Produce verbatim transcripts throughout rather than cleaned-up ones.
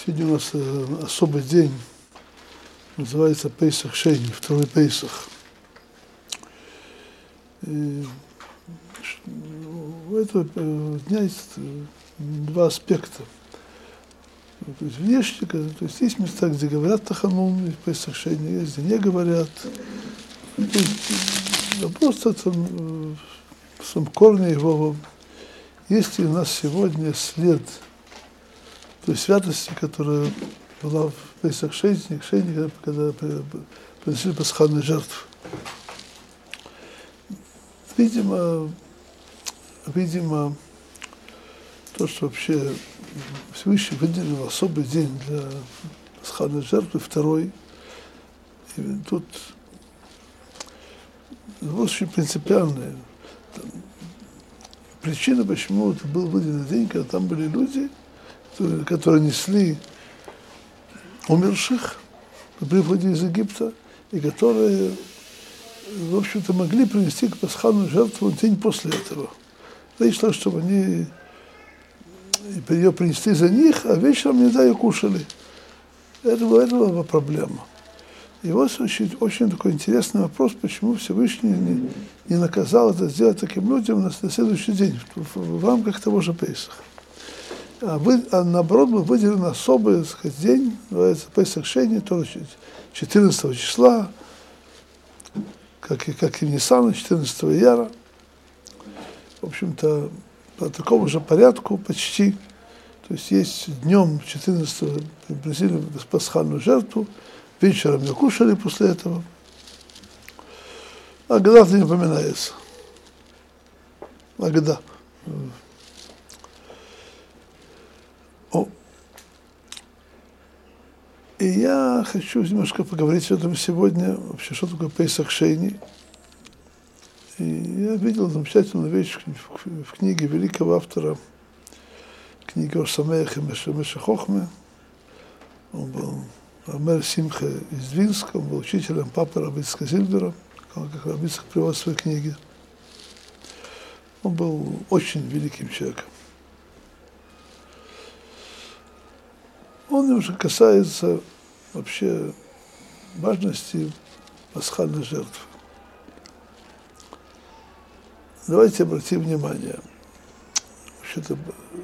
Сегодня у нас особый день, называется Пейсах Шейни, второй Пейсах. И у этого дня есть два аспекта. То есть внешне, то есть есть места, где говорят Таханун, и Пейсах Шейни, есть, где не говорят. То есть, просто там, в своем корне его, есть ли у нас сегодня след той святости, которая была в Пейсах Шейни, Шейни, когда принесли пасхальные жертвы. Видимо, видимо, то, что вообще Всевышний выделил особый день для пасхальной жертвы, второй, и тут вопрос очень принципиальный. Причина, почему это был выделен день, когда там были люди, которые, которые несли умерших при выходе из Египта, и которые, в общем-то, могли принести к пасхальную жертву день после этого. Речь шла, чтобы они ее принесли за них, а вечером не ее кушали. Это была, это была проблема. И вот очень, очень такой интересный вопрос, почему Всевышний не, не наказал это сделать таким людям на, на следующий день, в, в, в рамках того же Пейсаха. А, вы, а наоборот, был выделен особый, так сказать, день, называется Пейсах Шейни, тоже четырнадцатого числа, как и, как и Ниссана, четырнадцатого Ияра. В общем-то, по такому же порядку почти. То есть есть днем четырнадцатого приносили пасхальную жертву, вечером ее кушали после этого. Агада не упоминается. Агада. О. И я хочу немножко поговорить об этом сегодня, вообще, что такое Пейсах Шейни. И я видел замечательную вещь в, в книге великого автора, книги Ор Самеах и Меша Хохме. Он был Рамер Симха из Двинска, он был учителем папы Раби Ицхака Зильбера, как Раби Ицхак приводит в своей книге. Он был очень великим человеком. Он немножко касается вообще важности пасхальной жертвы. Давайте обратим внимание. Вообще-то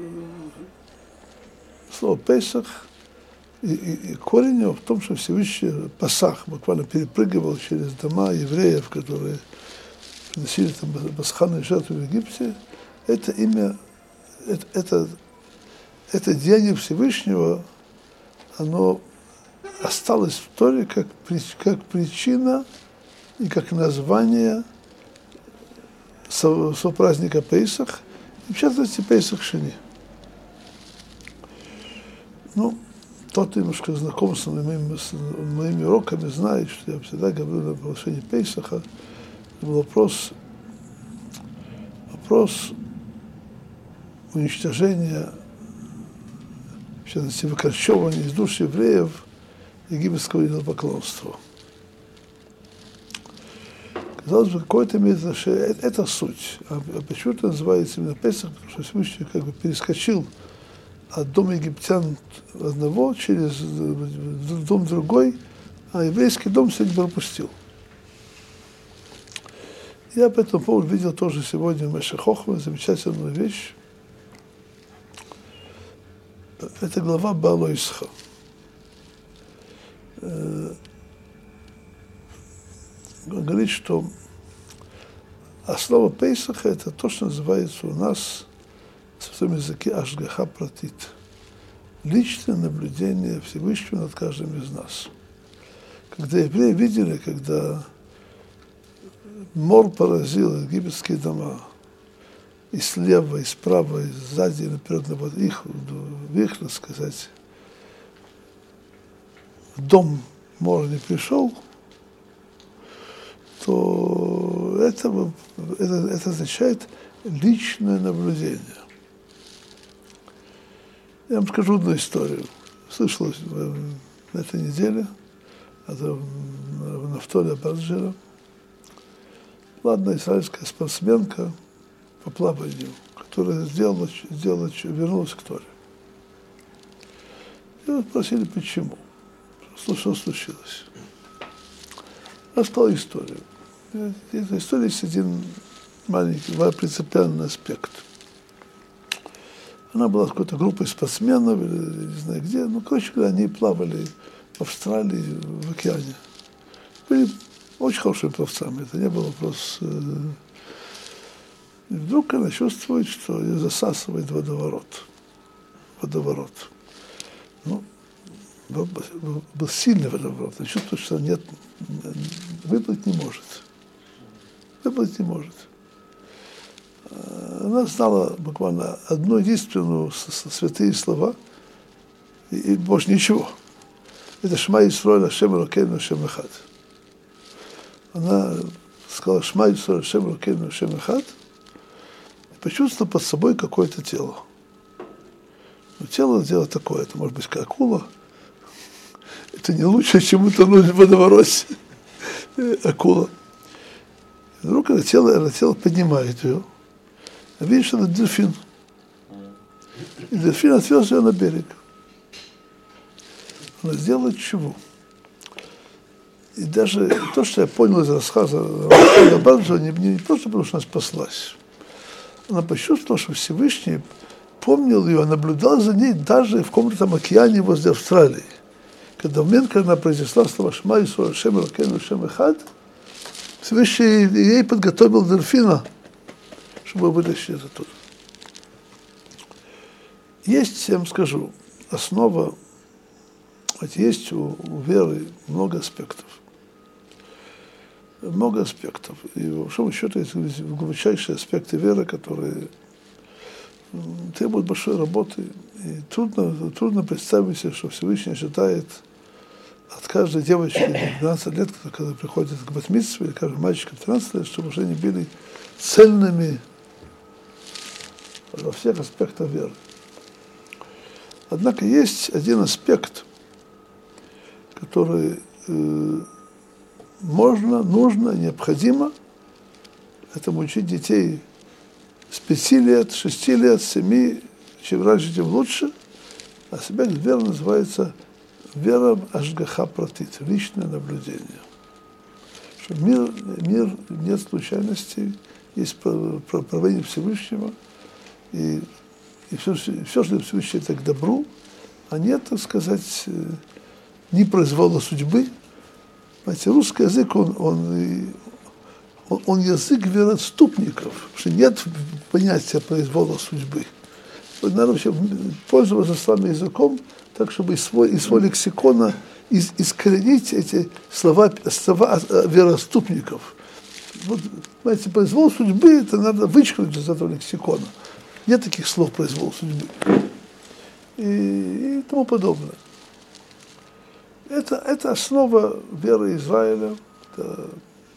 слово Песах и, и, и корень его в том, что Всевышний Пасах буквально перепрыгивал через дома евреев, которые приносили там пасхальные жертвы в Египте. Это имя, это, это, это деяние Всевышнего, оно осталось в Торе как, как причина и как название со, со праздника Пейсах, и в частности Пейсах Шени. Ну, тот, кто немножко знаком с моими, с моими уроками, знает, что я всегда говорю на приглашении Пейсаха, был вопрос, вопрос уничтожения, в частности, выкорчевывания из душ евреев египетского идолопоклонства. Казалось бы, какое-то имеет отношение, это, это суть. А, а почему это называется именно Песах? Потому что Всевышний как бы перескочил от дома египтян одного через дом другой, а еврейский дом сегодня пропустил. Я по этому поводу видел тоже сегодня в Меше Хохме замечательную вещь. Это глава Баало Исха. Он говорит, что основа Пейсаха это то, что называется у нас в святом языке Ашгаха Пратит. Личное наблюдение Всевышнего над каждым из нас. Когда евреи видели, когда мор поразил египетские дома, и слева, и справа, и сзади, и наперед, наперед, их, в их, так сказать, в дом мор не пришел, то это, это, это означает личное наблюдение. Я вам скажу одну историю. Слышал на этой неделе, это Нафтали Абаджира, ладно, израильская спортсменка по плаванию, которая сделала, сделала, вернулась к Торе. И спросили, почему, что случилось. Рассказал историю. В этой истории есть один маленький, принципиальный аспект. Она была с какой-то группой спортсменов, или не знаю где, ну, короче говоря, они плавали в Австралии, в океане. Были очень хорошими пловцами, это не был вопрос. И вдруг она чувствует, что ее засасывает водоворот. Водоворот. Ну, был, был, был сильный водоворот. Она чувствует, что нет, выплыть не может. Выплыть не может. Она знала буквально одну единственную святые слова, и, и больше ничего. Это Шма Исроэль Ашем Элокейну Ашем Эхад. Она сказала Шма Исроэль Ашем Элокейну Ашем Эхад и почувствовала под собой какое-то тело. Но тело дело такое, это может быть как акула. Это не лучше, чем утонуть в водовороте. Акула. И вдруг это тело, это тело поднимает ее. А видишь, это дельфин. И дельфин отвез ее на берег. Она сделала чего? И даже то, что я понял из рассказа Баджо, не, не просто потому, что она спаслась. Она почувствовала, что Всевышний помнил ее, наблюдал за ней даже в каком-то там океане возле Австралии. Когда в момент, когда она произнесла слова Шма Исроэль Ашем Элокейну Ашем Эхад, Всевышний ей подготовил дельфина, чтобы вытащить это оттуда. Есть, я вам скажу, основа, есть у, у веры много аспектов. Много аспектов. И в большом счету есть глубочайшие аспекты веры, которые требуют большой работы. И трудно, трудно представить себе, что Всевышний ожидает от каждой девочки двенадцать лет, когда приходит к бат-мицве, или каждый мальчик тринадцать лет, чтобы уже они были цельными во всех аспектах веры. Однако есть один аспект, который э, можно, нужно, необходимо этому учить детей с пяти лет, шести лет, семи, чем раньше, тем лучше. Аспект веры называется вера ашгаха пратит, личное наблюдение. Что мир, мир нет случайностей, есть правление Всевышнего, и, и все, все, что Всевышний это к добру, а нет, так сказать, ни произвола судьбы. Знаете, русский язык, он, он, он, он язык вероотступников, что нет понятия произвола судьбы. Надо вообще пользоваться самым языком, так, чтобы из своего из свой лексикона из, искоренить эти слова, слова вероотступников. Вот, знаете, произвол судьбы, это надо вычеркнуть из этого лексикона. Нет таких слов произвол судьбы. И, и тому подобное. Это, это основа веры Израиля. Это...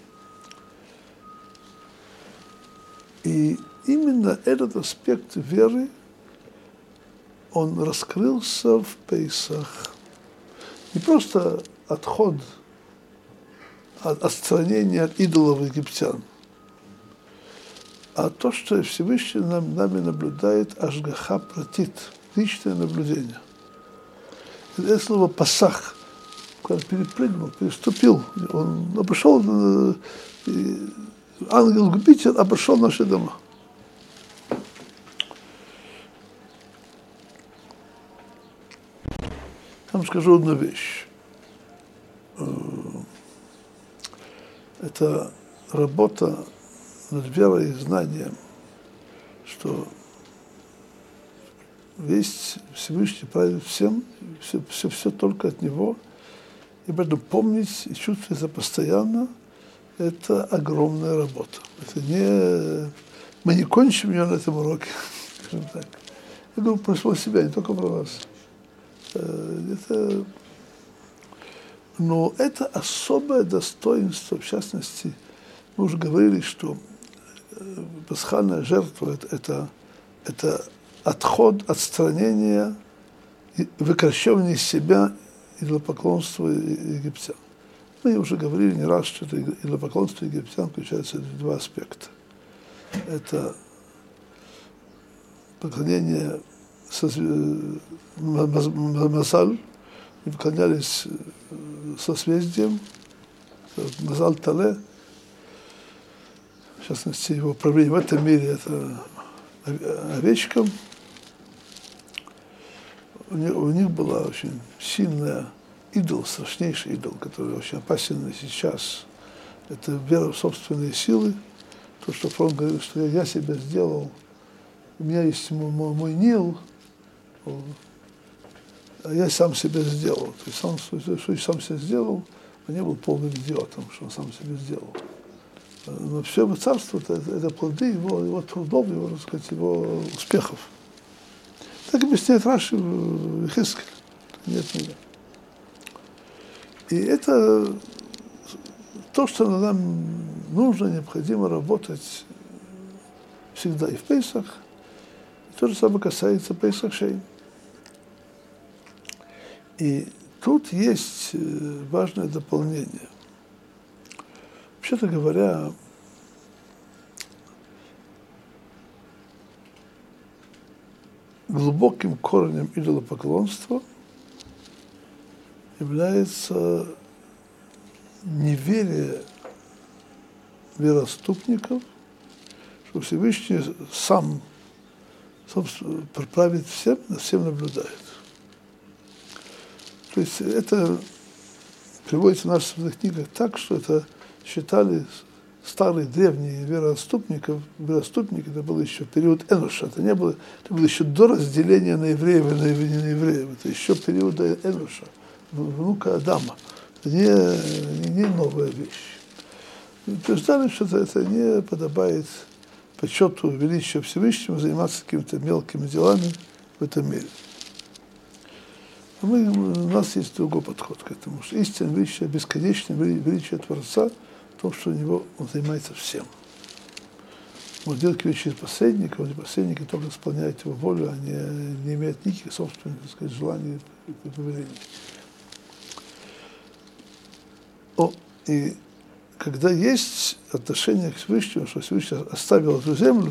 И именно этот аспект веры, он раскрылся в Пейсах. Не просто отход, от, отстранение от идолов египтян, а то, что Всевышний нам, нами наблюдает ашгаха пратит, личное наблюдение. Это слово пасах, когда перепрыгнул, переступил, он обошел, ангел-губитель обошел наши дома. Я вам скажу одну вещь. Это работа над верой и знанием, что весь Всевышний правит всем, все, все, все только от Него, и поэтому помнить и чувствовать это постоянно, это огромная работа. Это не... Мы не кончим ее на этом уроке, скажем так. Я говорю про самого себя, не только про вас. Это... Но это особое достоинство, в частности, мы уже говорили, что пасхальная жертва это, это, это отход, отстранение, выкращение себя идолопоклонства египтян. Мы уже говорили не раз, что это идолопоклонство египтян включается в два аспекта. Это поклонение Мазаль, и поклонялись созвездиям, Мазаль Тале, в частности, его правление в этом мире это овечкам. У них, у них была очень сильная идол, страшнейший идол, который очень опасен сейчас. Это вера в собственные силы. То, что Фрон говорил, что я, я себя сделал, у меня есть мой, мой Нил, а я сам себя сделал. То есть сам, что я сам себя сделал, он не был полным идиотом, что он сам себя сделал. Но все его царство это, это плоды его, его трудов, его, так сказать, его успехов. Так объясняет Раши в Хескеле. Нет, нет. И это то, что нам нужно, необходимо работать всегда и в Пейсах. И то же самое касается Пейсах Шейн. И тут есть важное дополнение. Вообще-то говоря, глубоким корнем идолопоклонства является неверие вероотступников, что Всевышний сам, собственно, правит всем, над всем наблюдает. То есть это приводится в наших святых книгах так, что это считали старые древние вероотступников, вероотступники, это был еще период Эноша, это не было, это было еще до разделения на евреев и на евреев, это еще период Эноша, внука Адама, это не, не новая вещь. Утверждали, что это, это не подобает почету величия Всевышнего заниматься какими-то мелкими делами в этом мире. А мы, у нас есть другой подход к этому, что истинное величие, бесконечное величие Творца в том, что у него он занимается всем. Он делает вещи из посредника, он посредники только исполняют его волю, они не имеют никаких собственных, так сказать, желаний и повелений. О, и когда есть отношение к Всевышнему, что Всевышний оставил эту землю,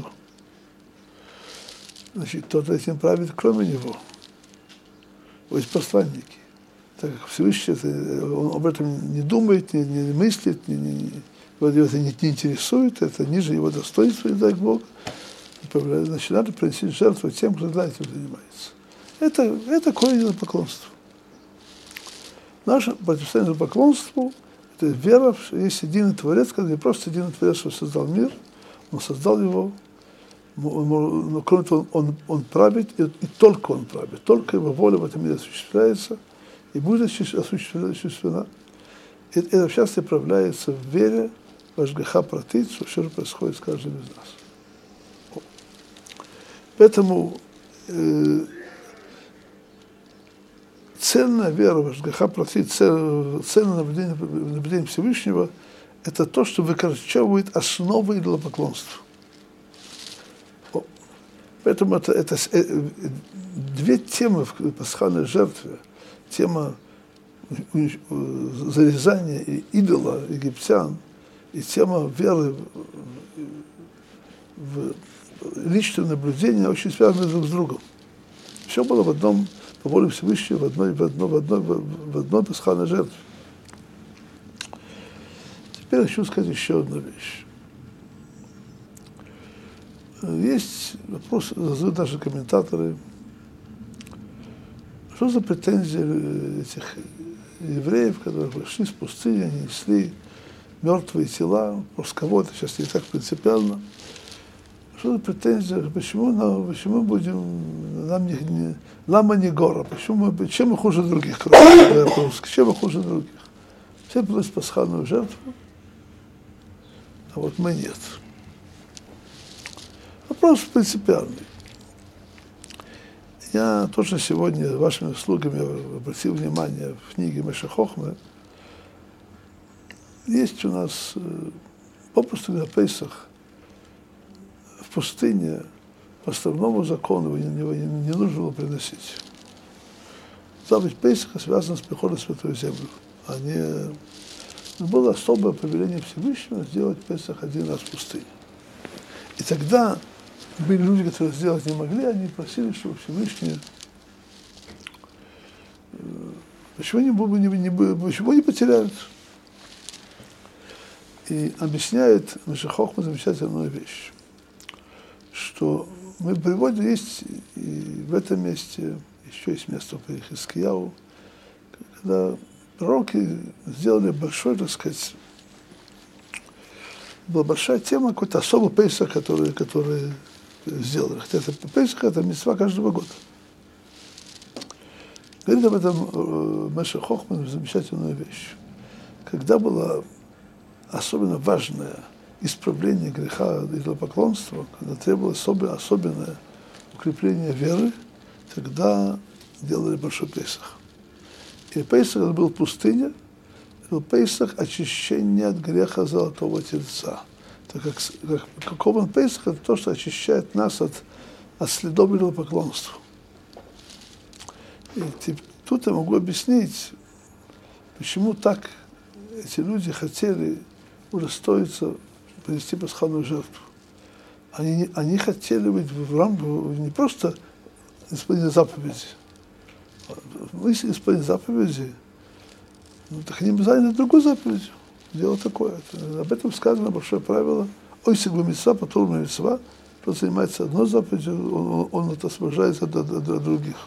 значит, кто-то этим правит, кроме него. Есть посланники. Так как Всевышний это, он об этом не думает, не, не мыслит, не, не, его это не, не интересует, это ниже его достоинства, не дай Бог. Значит, надо принести жертву тем, кто для этого занимается. Это, это корень поклонства. Наше противостояние поклонству – это вера, что есть единый Творец, когда не просто единый Творец, что создал мир, он создал его, но кроме того, он, он правит, и, и только он правит, только его воля в этом мире осуществляется, и будет осуществлена. И это часто проявляется в вере, в Ашгаха Пратит, что все же происходит с каждым из нас. Поэтому э, ценная вера в Ашгаха Пратит, ценное наблюдение, наблюдение Всевышнего, это то, что выкорчевывает основы идолопоклонства. Поэтому это, это две темы в пасхальной жертве. Тема зарезания идола египтян и тема веры в личное наблюдение очень связаны друг с другом. Все было в одном, по воле Всевышнего, в одной, в одной, в одной, в одной пасхальной жертве. Теперь я хочу сказать еще одну вещь. Есть вопрос, задают даже комментаторы, что за претензии этих евреев, которые пришли с пустыни, они несли мертвые тела, просто кого-то, сейчас не так принципиально. Что за претензия, почему, нам, почему будем, нам не, не, лама не гора, почему мы, чем мы хуже других, по-русски, чем мы хуже других? Все приносят пасхальную жертву, а вот мы нет. Вопрос принципиальный. Я точно сегодня вашими слугами обратил внимание в книге Меша Хохмы. Есть у нас попросту на Пейсах в пустыне по основному закону его не, не нужно было приносить. Заповедь Пейсаха связана с приходом в Святую Землю. А не... Но было особое повеление Всевышнего сделать Пейсах один раз в пустыне. И тогда были люди, которые сделать не могли, они просили, чтобы Всевышний, почему они, не, не, почему они потеряют? И объясняет Мишна Хохма замечательную вещь, что мы приводим, есть и в этом месте, еще есть место по Хискияу, когда пророки сделали большой, так сказать, была большая тема, какой-то особый Пейсах, который, который сделали. Хотя это Пейсах, это мицва каждого года. Говорит об этом Мишна Хохма замечательную вещь. Когда было особенно важное исправление греха идолопоклонства, когда требовалось особенно, особенное укрепление веры, тогда делали большой Пейсах. И Пейсах это был пустыня, был Пейсах очищение от греха золотого тельца. Так как, как, каков он Пейсах, это то, что очищает нас от, от следов идолопоклонства. И типа, тут я могу объяснить, почему так эти люди хотели удостоиться принести пасхальную жертву. Они, они хотели быть в рамках не просто исполнения заповеди. Если исполнение заповеди, ну, так они бы заняли другую заповедь. Дело такое. Это, об этом сказано большое правило. Ойсик бы митцва, потом митцва, кто занимается одной заповедью, он, он, он освобождается от, от, от других.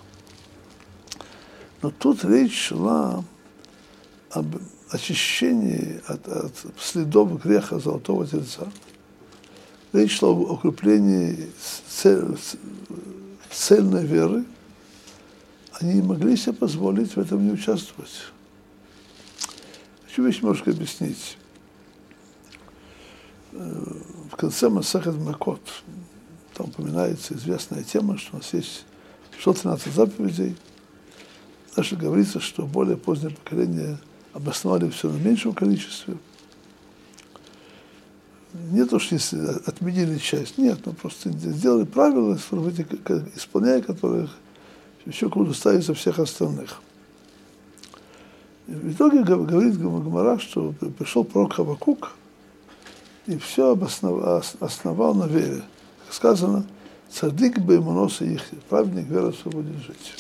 Но тут речь шла об очищении от, от следов греха золотого тельца. Речь шла об укреплении цель, цельной веры. Они не могли себе позволить в этом не участвовать. Хочу вещь немножко объяснить. В конце Масехет Макот там упоминается известная тема, что у нас есть сто тринадцать заповедей. Дальше говорится, что более позднее поколение обосновали все на меньшем количестве. Не то, что отменили часть, нет, но просто сделали правила, исполняя которых еще куда ставится всех остальных. И в итоге говорит Гемара, что пришел пророк Хавакук и все обосновал, основал на вере. Как сказано, цадик беймоноса их, праведник верой будет жить.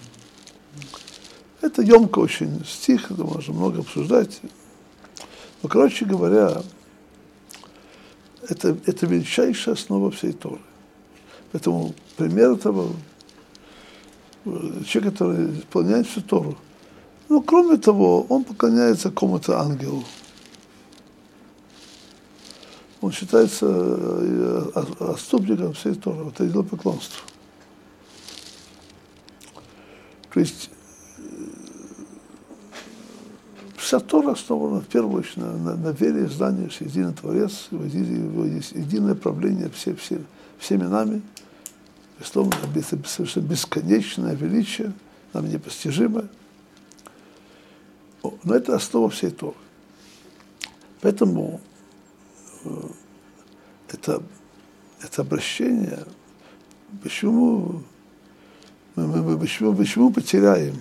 Это емко очень стих, это можно много обсуждать. Но, короче говоря, это, это величайшая основа всей Торы. Поэтому пример этого человек, который исполняет всю Тору. Но кроме того, он поклоняется какому-то ангелу. Он считается отступником всей Торы, это идолопоклонство. То есть вся Тора основана в первую очередь на, на, на вере и знании, что единый Творец, есть единое правление все, все, всеми нами. Словно это совершенно бесконечное величие, нам непостижимое. Но это основа всей Торы. Поэтому это, это обращение, почему мы, мы, почему, почему потеряем,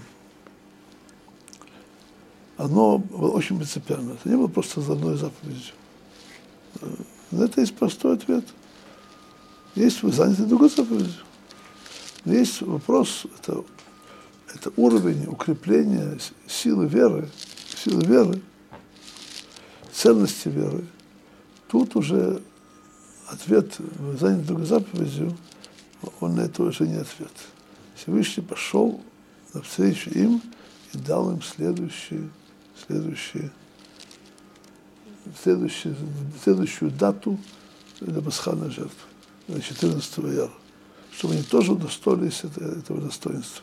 оно было очень принципиально. Это не было просто за одной заповедью. На это есть простой ответ. Есть вы заняты другой заповедью. Но есть вопрос, это, это уровень укрепления силы веры, силы веры, ценности веры. Тут уже ответ, вы заняты другой заповедью, он на это уже не ответ. Всевышний пошел навстречу им и дал им следующие, следующие, следующие, следующую дату для пасхальной жертвы, четырнадцатого яра, чтобы они тоже удостоились этого достоинства.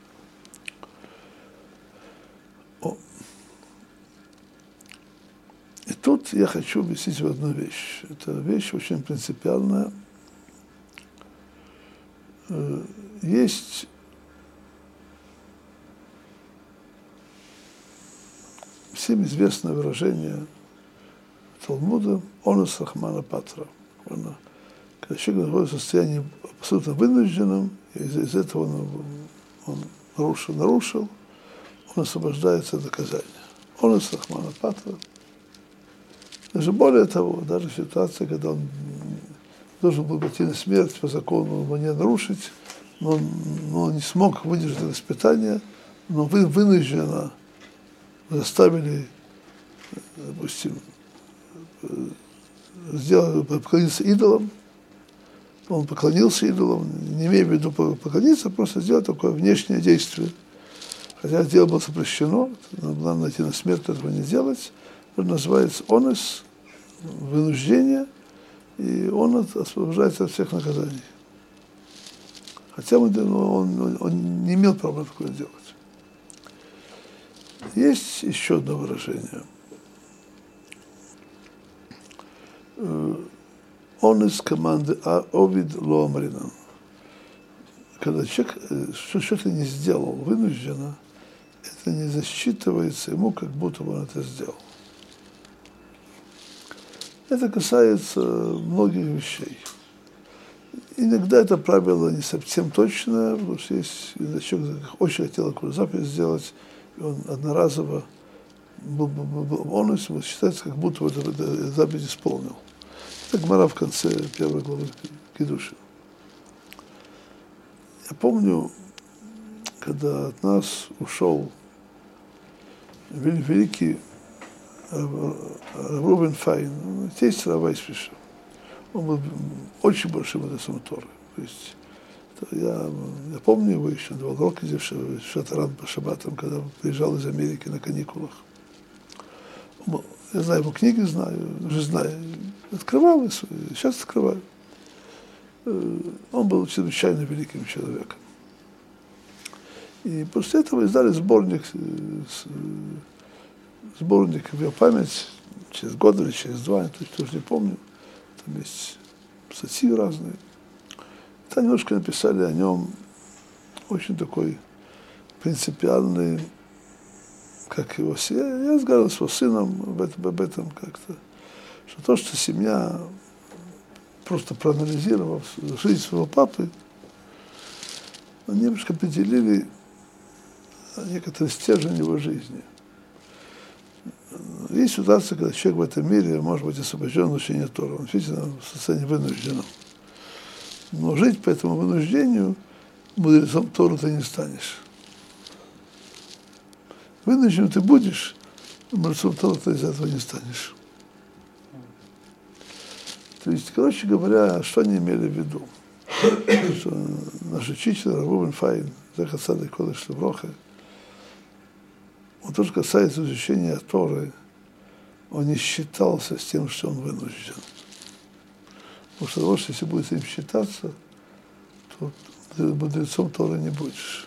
О. И тут я хочу объяснить в одну вещь. Это вещь очень принципиальная. Есть всем известное выражение Талмуда «Онес Рахмана Патра». Когда человек находится в состоянии абсолютно вынужденном, и из, из этого он, он нарушил, нарушил, он освобождается от наказания. «Онес Рахмана Патра». Даже более того, даже в ситуации, когда он должен был пойти на смерть по закону, его не нарушить, но он, но он не смог выдержать это испытание, но вы, вынужденно заставили, допустим, сделать, поклониться идолам. Он поклонился идолам, не имея в виду поклониться, просто сделать такое внешнее действие. Хотя дело было запрещено, надо найти на смерть этого не делать. Это называется онес, вынуждение, и он освобождается от всех наказаний. Хотя он, он, он не имел права такое делать. Есть еще одно выражение. Он из команды Овид Лоамринан. Когда человек что-то не сделал вынужденно, это не засчитывается ему, как будто бы он это сделал. Это касается многих вещей. Иногда это правило не совсем точное, потому что есть человек очень хотел какую-то заповедь сделать, и он одноразово был, был, был, он считается, как будто вот эту заповедь исполнил. Это Гмара в конце первой главы Кидуши. Я помню, когда от нас ушел великий Рубен Файн, тесть Рава Исвиша. Он был очень большим мудрецом Торы. То есть я, я помню его еще, два года здесь, в Шатаран по шаббатам, когда приезжал из Америки на каникулах. Я знаю его книги, знаю, уже знаю. Открывал, сейчас открываю. Он был чрезвычайно великим человеком. И после этого издали сборник, сборник в его память, через год или через два, я тоже не помню. Там есть статьи разные. Там немножко написали о нем очень такой принципиальный, как его, я, я разговаривал с его сыном об этом, об этом как-то, что то, что семья, просто проанализировав жизнь своего папы, они немножко определили некоторые стержень его жизни. Есть ситуация, когда человек в этом мире может быть освобожден от учения Торы, он действительно в состоянии вынужденном. Но жить по этому вынуждению мудрецом Торы ты не станешь. Вынужден ты будешь, мудрецом Торы ты из этого не станешь. То есть, короче говоря, что они имели в виду? Что наш учитель Рубен Файн, Зехер Цадик Кодеш Левроха, он тоже касается изучения Торы, он не считался с тем, что он вынужден. Потому что того, что если будешь с этим считаться, то мудрецом Торы не будешь.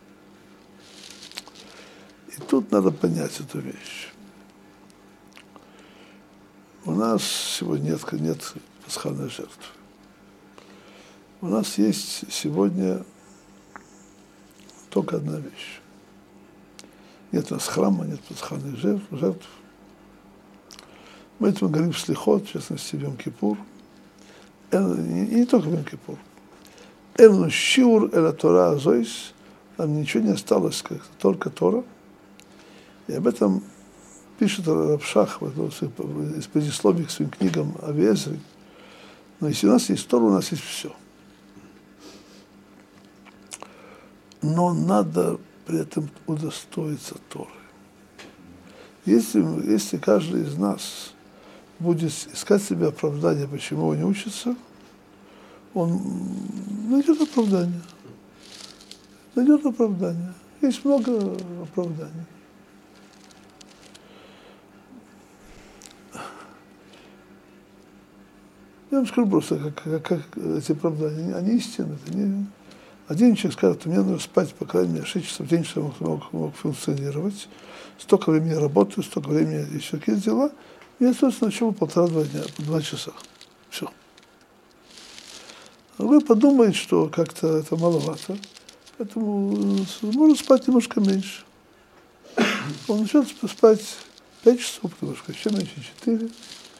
И тут надо понять эту вещь. У нас сегодня нет, нет пасхальной жертвы. У нас есть сегодня только одна вещь. Нет у нас храма, нет пасхальных жертв. жертв. Мы этому говорим в слихот, в частности, в Йом-Кипур. И не только в Йом-Кипур. Элну шиур эла Тора азойс, там ничего не осталось, как только Тора. И об этом пишет Рав Шах из предисловий к своим книгам Авиэзри. Но если у нас есть Тора, у нас есть все. Но надо при этом удостоиться Торы. Если, если каждый из нас будет искать себе оправдание, почему он не учится, он найдет оправдание. Найдет оправдание. Есть много оправданий. Я вам скажу просто, как, как, как эти оправдания, они истинны. Это не... Один человек скажет, мне нужно спать, по крайней мере, шесть часов в день, чтобы я мог, мог функционировать. Столько времени я работаю, столько времени еще какие-то дела. Я, собственно, начал полтора-два дня, по два часа. Все. А вы подумаете, что как-то это маловато, поэтому можно спать немножко меньше. Он начнет спать пять часов, потому что еще меньше четыре.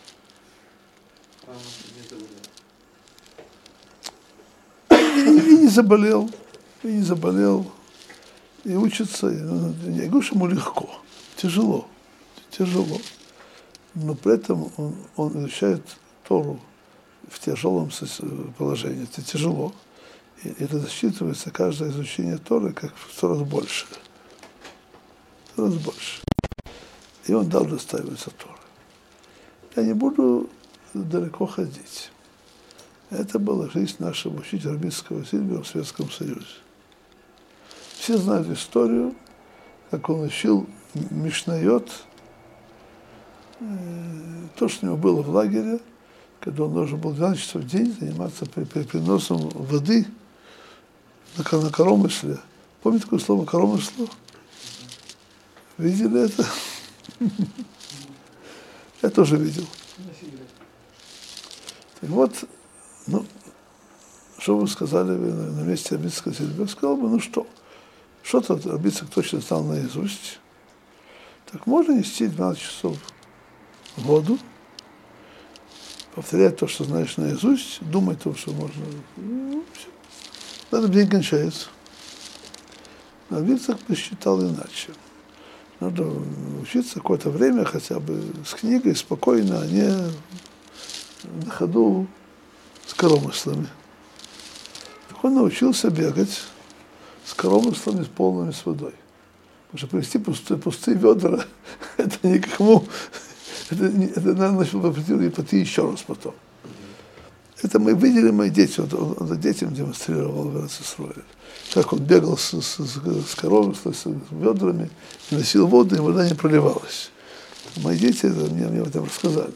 И не заболел, и не заболел, и учится. Я говорю, что ему легко, тяжело, тяжело. Но при этом он, он изучает Тору в тяжелом положении. Это тяжело. И это засчитывается каждое изучение Торы как в сто раз больше. В сто раз больше. И он дал достаиваться Торы. Я не буду далеко ходить. Это была жизнь нашего учителя Рабинского Сильвера в Советском Союзе. Все знают историю, как он учил Мишнайот, то, что у него было в лагере, когда он должен был двенадцать часов в день заниматься при, при приносом воды на, на коромысле. Помните такое слово коромысло? Видели это? Я тоже видел. Так вот, ну, что вы сказали на месте Рабинского Сильвера? Я сказал бы, ну что, что-то Рабинцик точно знал наизусть. Так можно нести двенадцать часов воду, повторять то, что знаешь наизусть, думать то, что можно. Ну, все. На этом день кончается. Но Рабинцик посчитал иначе. Надо учиться какое-то время хотя бы с книгой, спокойно, а не на ходу с коромыслами. Так он научился бегать с коромыслами, с полными с водой. Потому что привезти пустые, пустые ведра, это никому, это, это надо начал пойти еще раз потом. Это мы видели, мои дети, вот он, он детям демонстрировал в Эрец-Исроэль, как он бегал с, с, с, с коромыслами, с ведрами, и носил воду, и вода не проливалась. Мои дети это, мне, мне об этом рассказали.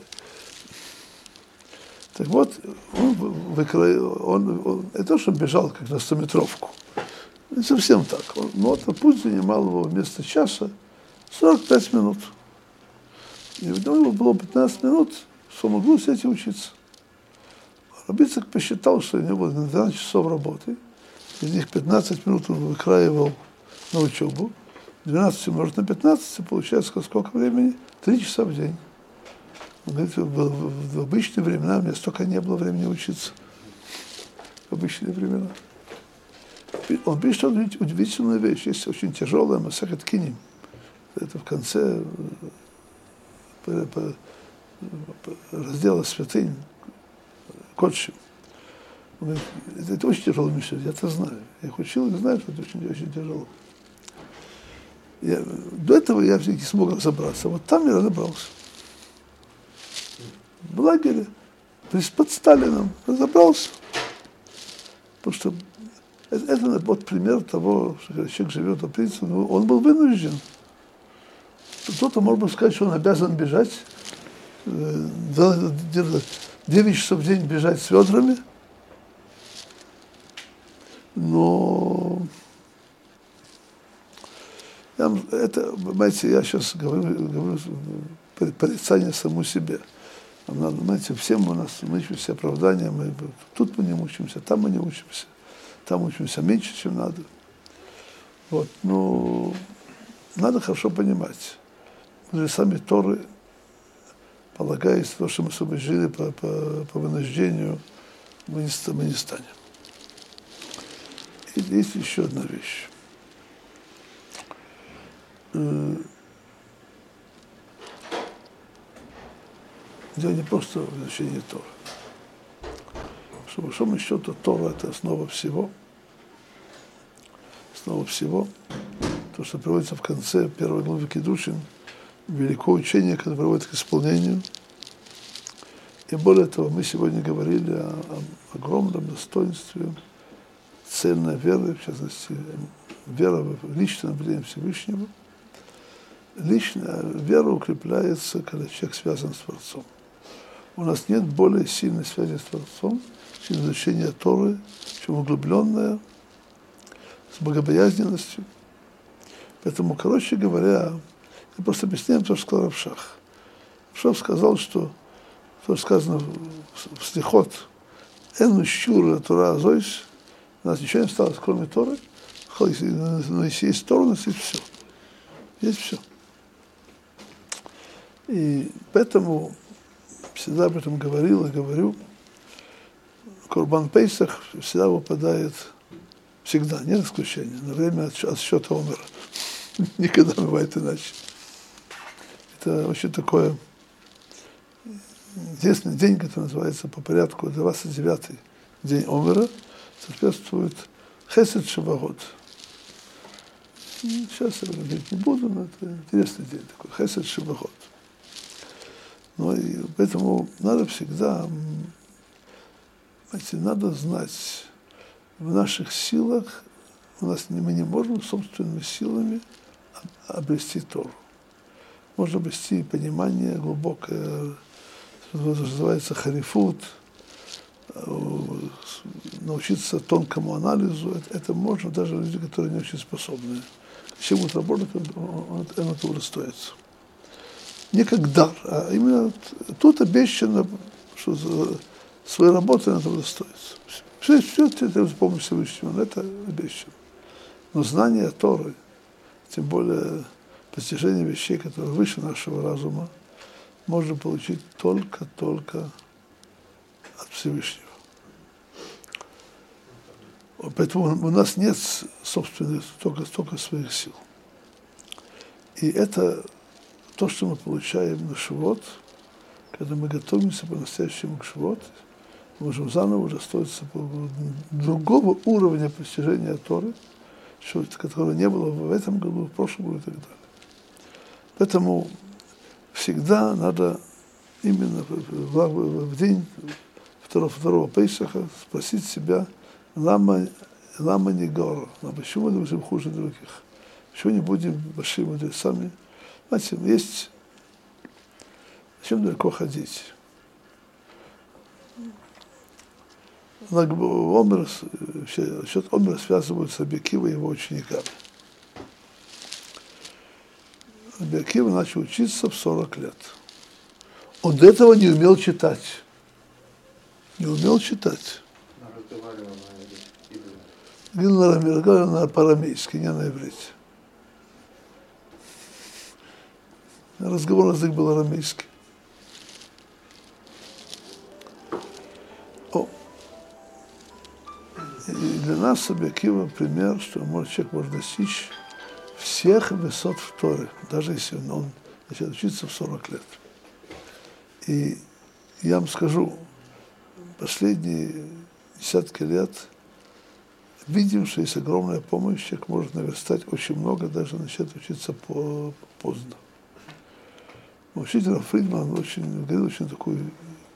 Так вот, он, выкро... он, он это то, что он бежал как на стометровку. Не совсем так. Он, но это путь занимал его вместо часа сорок пять минут. И у него было пятнадцать минут, что он мог сидеть и учиться. Рабинцик посчитал, что у него было двенадцать часов работы, из них пятнадцать минут он выкраивал на учебу, двенадцать умножить на пятнадцать, получается сколько времени? Три часа в день. Он говорит, в, в обычные времена у меня столько не было времени учиться. В обычные времена. Он пишет удивительную вещь, есть очень тяжелая Масехет Киним. Это в конце по, по, по раздела святынь, Кодшим. Он говорит, это, это очень тяжело, Миша, я это знаю. Я их учил и знаю, что это очень, очень тяжело. Я, до этого я не смог разобраться. Вот там я разобрался. В лагере, под Сталином, разобрался. Потому что это, это вот пример того, что когда человек живет по принципу, он был вынужден. Кто-то может бы сказать, что он обязан бежать, девять часов в день бежать с ведрами, но это, понимаете, я сейчас говорю, говорю порицание самому себе. Нам надо, знаете, всем у нас, мы ищемся оправдания, мы, тут мы не учимся, там мы не учимся, там учимся меньше, чем надо. Вот, но надо хорошо понимать. Мы же сами Торы, полагаясь на то, что мы с собой жили по, по, по вынуждению, мы не, мы не станем. И есть еще одна вещь. Дело не просто в изучении Торы. Что, по большому счету, Тора – это основа всего. Основа всего. То, что приводится в конце первой главы Кидушин, великое учение, которое приводит к исполнению. И более того, мы сегодня говорили о, о огромном достоинстве цельной веры, в частности, вера в личное наблюдение Всевышнего. Личная вера укрепляется, когда человек связан с Творцом. У нас нет более сильной связи с Творцом, чем изучение Торы, чем углубленная, с богобоязненностью. Поэтому, короче говоря, я просто объясняю то, что сказал Рав Шах. Рав сказал, что то, что сказано в Слихот, «Эну щура Тора азойс», у нас ничего не осталось, кроме Торы, но если есть Тора, у нас есть все. Есть все. И поэтому всегда об этом говорил и говорю, Корбан Пейсах всегда выпадает, всегда, нет исключения, на время отсчета умера. Никогда не бывает иначе. Это очень такое Интересный день, который называется по порядку двадцать девятый день Омера, соответствует Хесед Шавагот. Сейчас я говорить не буду, но это интересный день такой, Хесед Шавагот. Ну и поэтому надо всегда, знаете, надо знать, в наших силах, у нас не, мы не можем собственными силами обрести Тору. Можно обрести понимание глубокое, что называется харифут, научиться тонкому анализу. Это, это можно даже люди, которые не очень способны. Чем будут работать, он, он от этого расстоится. Не как дар, а именно тут обещано, что за своей работой надо удостоиться. Все, все это с помощью Всевышнего, это обещано. Но знание Торы, тем более постижение вещей, которые выше нашего разума, можно получить только-только от Всевышнего. Поэтому у нас нет собственных, только, только своих сил. И это то, что мы получаем на Шивот, когда мы готовимся по-настоящему к Шивот, мы можем заново удостоиться другого уровня постижения Торы, которого не было в этом году, в прошлом году и так далее. Поэтому всегда надо именно в, в день второго, второго Пейсаха спросить себя, лама, лама не гора, а почему мы будем хуже других? Почему не будем большими мудрецами? Знаете, есть, зачем далеко ходить? Омер, счет Омера связывают с Раби Акивой и его учениками. Раби Акива начал учиться в сорок лет. Он до этого не умел читать. Не умел читать. Разговаривал на по-арамейски, не на иврите. Разговорный язык был арамейский. О. И для нас Раби Акива пример, что может, человек может достичь всех высот в Торе, даже если он начнет учиться в сорок лет. И я вам скажу, последние десятки лет видим, что есть огромная помощь, человек может наверстать очень много, даже начать учиться по, поздно. Учитель Фридман очень, говорил очень такую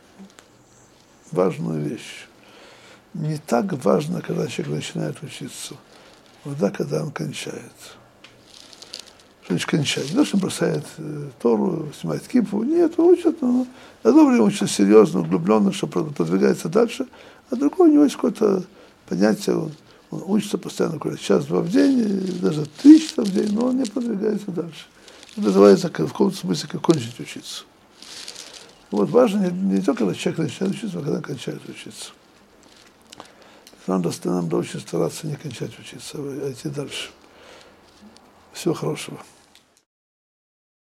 важную вещь. Не так важно, когда человек начинает учиться, но да, когда он кончает. Что значит кончает? Не то, что он бросает э, Тору, снимает кипу. Нет, он учит, но одно время учится серьезно, углубленно, что продвигается дальше, а другое у него есть какое-то понятие, он, он учится постоянно, час-два в день, даже три часа в день, но он не продвигается дальше. Это называется в каком-то смысле как кончить учиться. Вот важно не, не только, когда человек начинает учиться, а когда он кончает учиться. Нам, нам надо очень стараться не кончать учиться, а идти дальше. Всего хорошего.